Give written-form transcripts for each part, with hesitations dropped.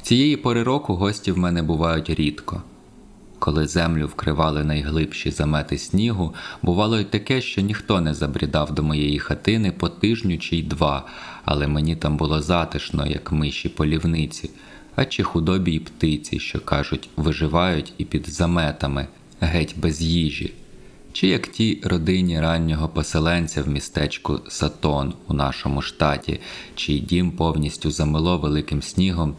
Цієї пори року гості в мене бувають рідко. Коли землю вкривали найглибші замети снігу, бувало й таке, що ніхто не забрідав до моєї хатини по тижню чи й два, але мені там було затишно, як миші полівниці, а чи худобі й птиці, що, кажуть, виживають і під заметами, геть без їжі. Чи як ті родині раннього поселенця в містечку Сатон у нашому штаті, чий дім повністю замело великим снігом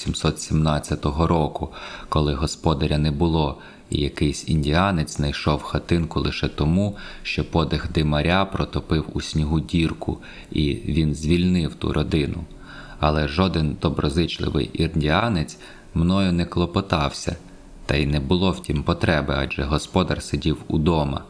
1717 року, коли господаря не було, і якийсь індіанець знайшов хатинку лише тому, що подих димаря протопив у снігу дірку, і він звільнив ту родину. Але жоден доброзичливий індіанець мною не клопотався, та й не було втім потреби, адже господар сидів удома.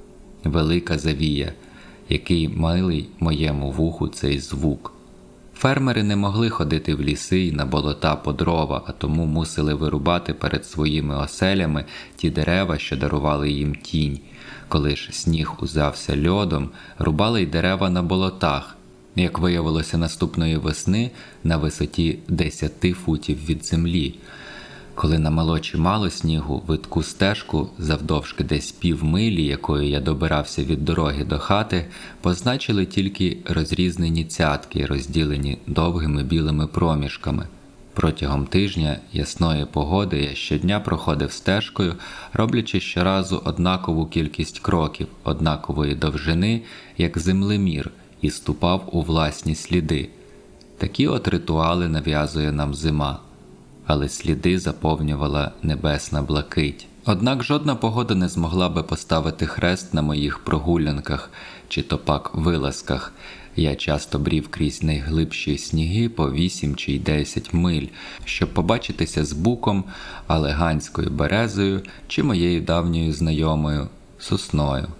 Велика завія, який милий моєму вуху цей звук. Фермери не могли ходити в ліси й на болота по дрова, а тому мусили вирубати перед своїми оселями ті дерева, що дарували їм тінь. Коли ж сніг узявся льодом, рубали й дерева на болотах, як виявилося наступної весни, на висоті 10 футів від землі. Коли намело чимало снігу, видку стежку, завдовжки десь півмилі, якою я добирався від дороги до хати, позначили тільки розрізнені цятки, розділені довгими білими проміжками. Протягом тижня ясної погоди я щодня проходив стежкою, роблячи щоразу однакову кількість кроків, однакової довжини, як землемір, і ступав у власні сліди. Такі от ритуали нав'язує нам зима. Але сліди заповнювала небесна блакить. Однак жодна погода не змогла би поставити хрест на моїх прогулянках чи то пак вилазках. Я часто брів крізь найглибші сніги по 8 чи й 10 миль, щоб побачитися з буком, алеганською березою чи моєю давньою знайомою сосною.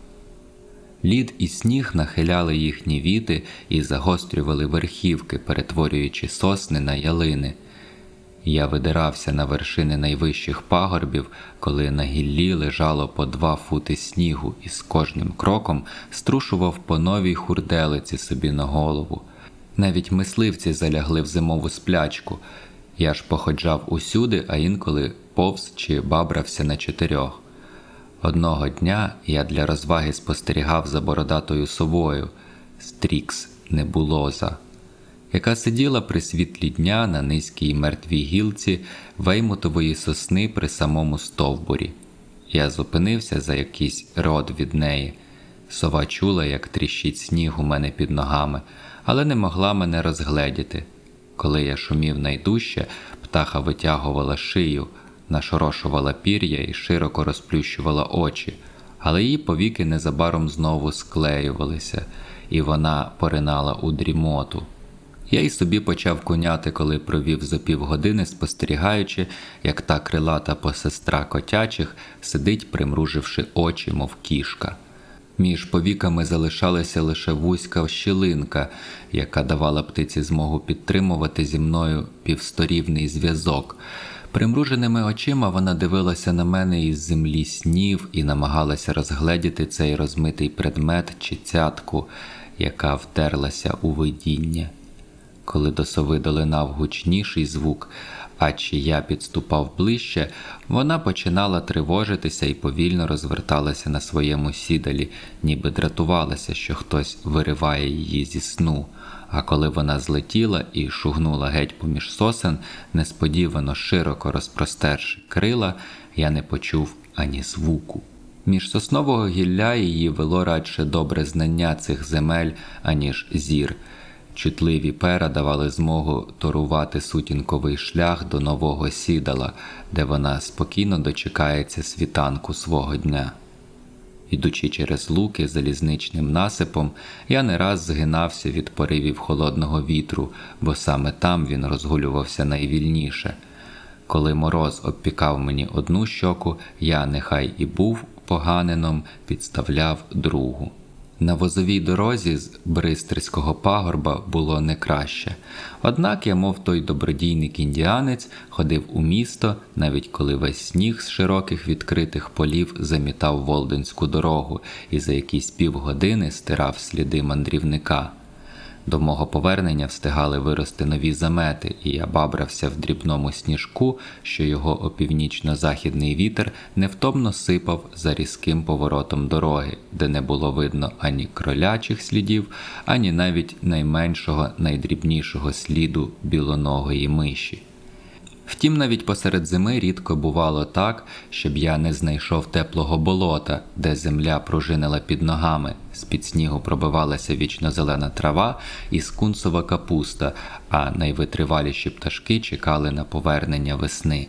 Лід і сніг нахиляли їхні віти і загострювали верхівки, перетворюючи сосни на ялини. Я видирався на вершини найвищих пагорбів, коли на гіллі лежало по 2 фути снігу і з кожним кроком струшував по новій хурделиці собі на голову. Навіть мисливці залягли в зимову сплячку. Я ж походжав усюди, а інколи повз чи бабрався на 4. Одного дня я для розваги спостерігав за бородатою совою Стрікс небулоза, яка сиділа при світлі дня на низькій мертвій гілці веймутової сосни при самому стовбурі. Я зупинився за якийсь род від неї. Сова чула, як тріщить сніг у мене під ногами, але не могла мене розгледіти. Коли я шумів найдужче, птаха витягувала шию, нашорошувала пір'я і широко розплющувала очі, але її повіки незабаром знову склеювалися, і вона поринала у дрімоту. Я й собі почав куняти, коли провів за півгодини, спостерігаючи, як та крилата посестра котячих сидить, примруживши очі, мов кішка. Між повіками залишалася лише вузька щілинка, яка давала птиці змогу підтримувати зі мною півсторівний зв'язок. Примруженими очима вона дивилася на мене із землі снів і намагалася розгледіти цей розмитий предмет чи цятку, яка втерлася у видіння. Коли до сови долинав гучніший звук, а чи я підступав ближче, вона починала тривожитися і повільно розверталася на своєму сідалі, ніби дратувалася, що хтось вириває її зі сну. А коли вона злетіла і шугнула геть поміж сосен, несподівано широко розпростерши крила, я не почув ані звуку. Між соснового гілля її вело радше добре знання цих земель, аніж зір. Чутливі пера давали змогу торувати сутінковий шлях до нового сідала, де вона спокійно дочекається світанку свого дня. Ідучи через луки залізничним насипом, я не раз згинався від поривів холодного вітру, бо саме там він розгулювався найвільніше. Коли мороз обпікав мені одну щоку, я, нехай і був поганином, підставляв другу. На возовій дорозі з Бристрського пагорба було не краще. Однак я, мов той добродійник-індіанець, ходив у місто, навіть коли весь сніг з широких відкритих полів замітав Волденську дорогу і за якісь півгодини стирав сліди мандрівника. До мого повернення встигали вирости нові замети, і я бабрався в дрібному сніжку, що його опівнічно-західний вітер невтомно сипав за різким поворотом дороги, де не було видно ані кролячих слідів, ані навіть найменшого, найдрібнішого сліду білоногої миші. Втім, навіть посеред зими рідко бувало так, щоб я не знайшов теплого болота, де земля пружинила під ногами, з-під снігу пробивалася вічно-зелена трава і скунсова капуста, а найвитриваліші пташки чекали на повернення весни.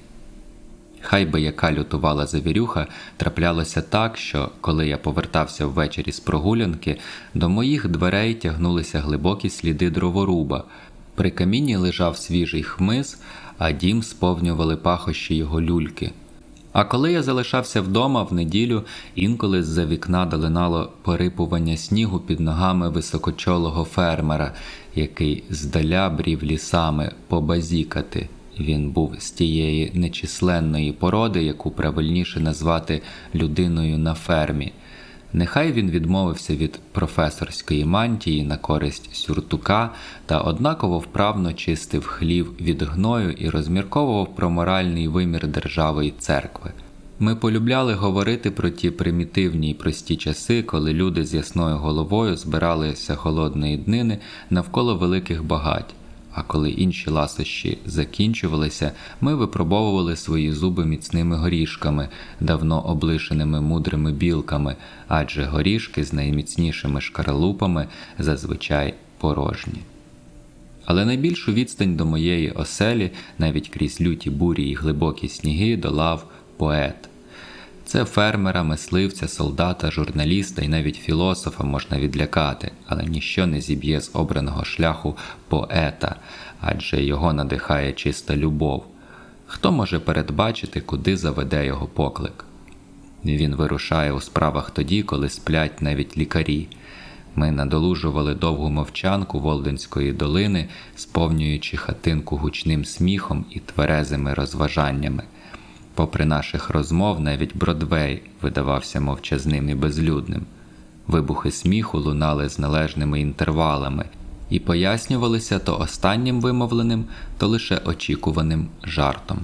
Хай би яка лютувала завірюха, траплялося так, що, коли я повертався ввечері з прогулянки, до моїх дверей тягнулися глибокі сліди дроворуба. При каміні лежав свіжий хмиз, а дім сповнювали пахощі його люльки. А коли я залишався вдома в неділю, інколи з-за вікна долинало порипування снігу під ногами високочолого фермера, який здаля брів лісами побазікати. Він був з тієї нечисленної породи, яку правильніше назвати людиною на фермі. Нехай він відмовився від професорської мантії на користь сюртука та однаково вправно чистив хлів від гною і розмірковував про моральний вимір держави і церкви. Ми полюбляли говорити про ті примітивні й прості часи, коли люди з ясною головою збиралися холодної днини навколо великих багать. А коли інші ласощі закінчувалися, ми випробовували свої зуби міцними горішками, давно облишеними мудрими білками, адже горішки з найміцнішими шкаралупами зазвичай порожні. Але найбільшу відстань до моєї оселі, навіть крізь люті бурі й глибокі сніги, долав поет. Це фермера, мисливця, солдата, журналіста і навіть філософа можна відлякати, але ніщо не зіб'є з обраного шляху поета, адже його надихає чиста любов. Хто може передбачити, куди заведе його поклик? Він вирушає у справах тоді, коли сплять навіть лікарі. Ми надолужували довгу мовчанку Волденської долини, сповнюючи хатинку гучним сміхом і тверезими розважаннями. Попри наших розмов, навіть Бродвей видавався мовчазним і безлюдним. Вибухи сміху лунали з належними інтервалами і пояснювалися то останнім вимовленим, то лише очікуваним жартом.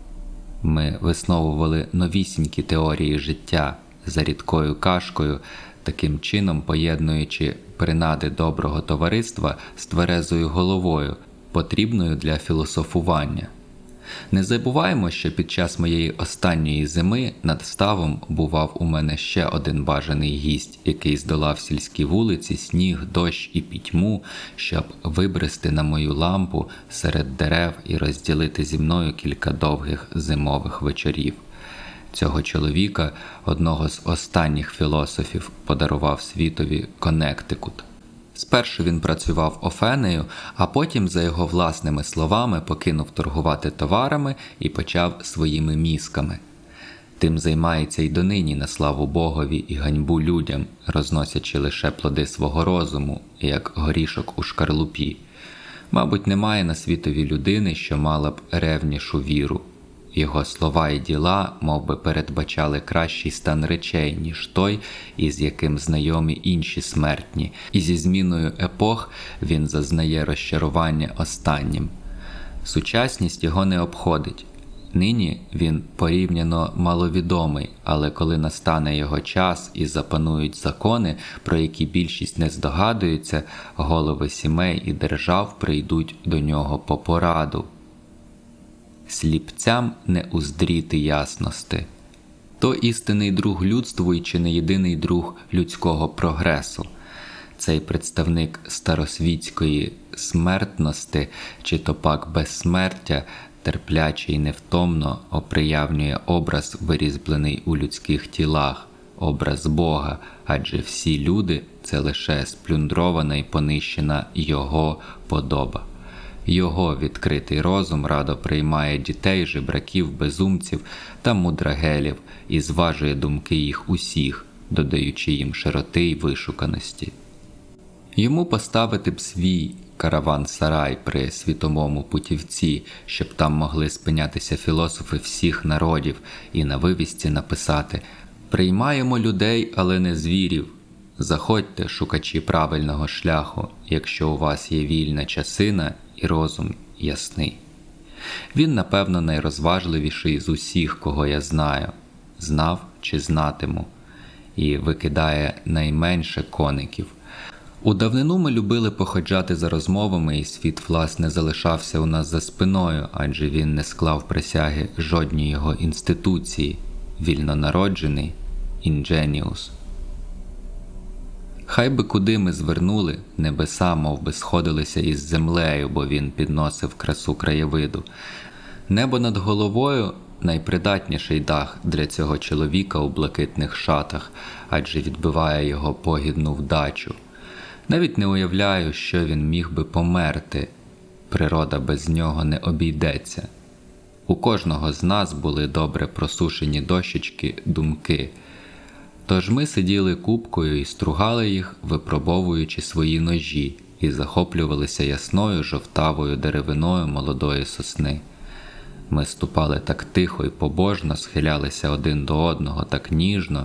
Ми висновували новісінькі теорії життя за рідкою кашкою, таким чином поєднуючи принади доброго товариства з тверезою головою, потрібною для філософування. Не забуваємо, що під час моєї останньої зими над ставом бував у мене ще один бажаний гість, який здолав сільські вулиці, сніг, дощ і пітьму, щоб вибрести на мою лампу серед дерев і розділити зі мною кілька довгих зимових вечорів. Цього чоловіка, одного з останніх філософів, подарував світові Коннектикут. Спершу він працював офенею, а потім, за його власними словами, покинув торгувати товарами і почав своїми мізками. Тим займається й донині на славу Богові і ганьбу людям, розносячи лише плоди свого розуму, як горішок у шкарлупі. Мабуть, немає на світові людини, що мала б ревнішу віру. Його слова і діла мовби передбачали кращий стан речей, ніж той, із яким знайомі інші смертні, і зі зміною епох він зазнає розчарування останнім. Сучасність його не обходить. Нині він порівняно маловідомий, але коли настане його час і запанують закони, про які більшість не здогадується, голови сімей і держав прийдуть до нього по пораду. Сліпцям не уздріти ясності. То істинний друг людству і чи не єдиний друг людського прогресу. Цей представник старосвітської смертності, чи то пак безсмертя, терпляче й невтомно оприявнює образ, вирізблений у людських тілах, образ Бога, адже всі люди – це лише сплюндрована і понищена Його подоба. Його відкритий розум радо приймає дітей, жебраків, безумців та мудрагелів і зважує думки їх усіх, додаючи їм широти й вишуканості. Йому поставити б свій караван-сарай при світовому путівці, щоб там могли спинятися філософи всіх народів, і на вивісці написати «Приймаємо людей, але не звірів. Заходьте, шукачі правильного шляху, якщо у вас є вільна часина і розум ясний. Він, напевно, найрозважливіший з усіх, кого я знав чи знатиму, і викидає найменше коників. У давнину ми любили походжати за розмовами, і світ, власне, залишався у нас за спиною, адже він не склав присяги жодній його інституції, вільнонароджений, інженіус. Хай би куди ми звернули, небеса мов би сходилися із землею, бо він підносив красу краєвиду. Небо над головою – найпридатніший дах для цього чоловіка у блакитних шатах, адже відбиває його погідну вдачу. Навіть не уявляю, що він міг би померти. Природа без нього не обійдеться. У кожного з нас були добре просушені дощечки думки. Тож ми сиділи купкою і стругали їх, випробовуючи свої ножі, і захоплювалися ясною жовтавою деревиною молодої сосни. Ми ступали так тихо і побожно, схилялися один до одного так ніжно,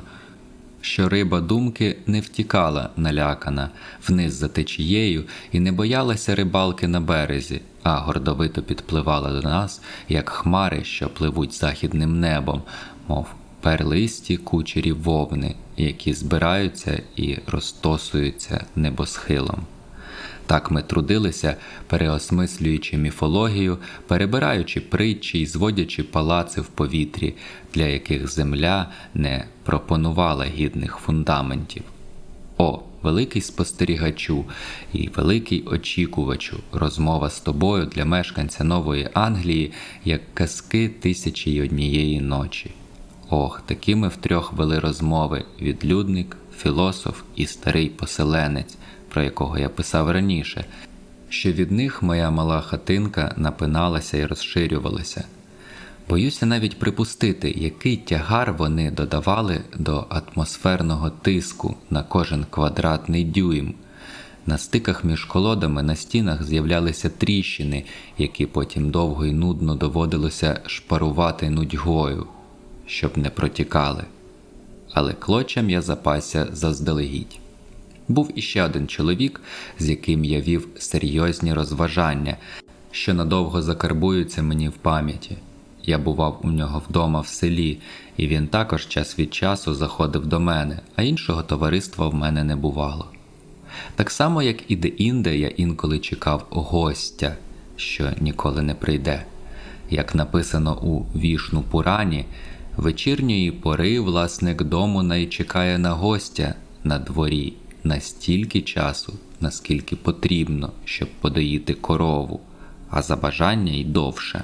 що риба думки не втікала налякана вниз за течією і не боялася рибалки на березі, а гордовито підпливала до нас, як хмари, що пливуть західним небом, мов перлисті кучері вовни, які збираються і розтосуються небосхилом. Так ми трудилися, переосмислюючи міфологію, перебираючи притчі і зводячи палаци в повітрі, для яких земля не пропонувала гідних фундаментів. О, великий спостерігачу і великий очікувачу, розмова з тобою для мешканця Нової Англії, як казки «Тисячі й однієї ночі». Ох, такі ми втрьох вели розмови – відлюдник, філософ і старий поселенець, про якого я писав раніше, що від них моя мала хатинка напиналася і розширювалася. Боюся навіть припустити, який тягар вони додавали до атмосферного тиску на кожен квадратний дюйм. На стиках між колодами на стінах з'являлися тріщини, які потім довго й нудно доводилося шпарувати нудьгою, щоб не протікали. Але клочем я запасся заздалегідь. Був іще один чоловік, з яким я вів серйозні розважання, що надовго закарбуються мені в пам'яті. Я бував у нього вдома в селі, і він також час від часу заходив до мене, а іншого товариства в мене не бувало. Так само, як і де-інде, я інколи чекав гостя, що ніколи не прийде. Як написано у Вішну Пурані, вечірньої пори власник дому най чекає на гостя на дворі настільки часу, наскільки потрібно, щоб подоїти корову, а за бажання й довше.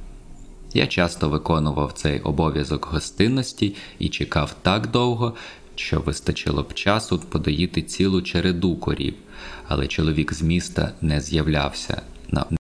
Я часто виконував цей обов'язок гостинності і чекав так довго, що вистачило б часу подоїти цілу череду корів, але чоловік з міста не з'являвся.